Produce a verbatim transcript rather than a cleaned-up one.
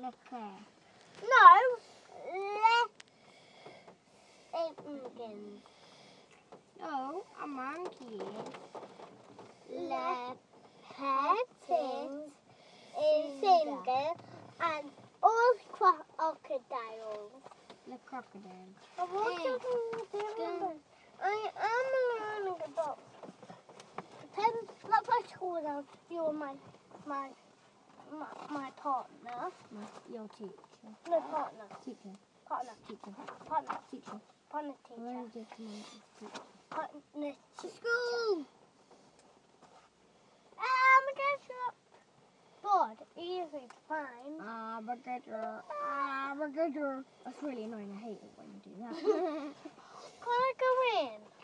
Okay. No. Leopard. No, a monkey. Leopard is single and all crocodiles. The crocodile. I want Hey, to go. I am learning about. Depends. Not my school now. You're my my my, my partner. My, your teacher. No partner. Teacher. Partner. Teacher. Partner. Teacher. Partner Where teacher. is it? Teacher. Partner teacher. School. Um, guess what? Board. Easy to find. Abracadabra. Abracadabra. That's really annoying. I hate it when you do that. Can I go in?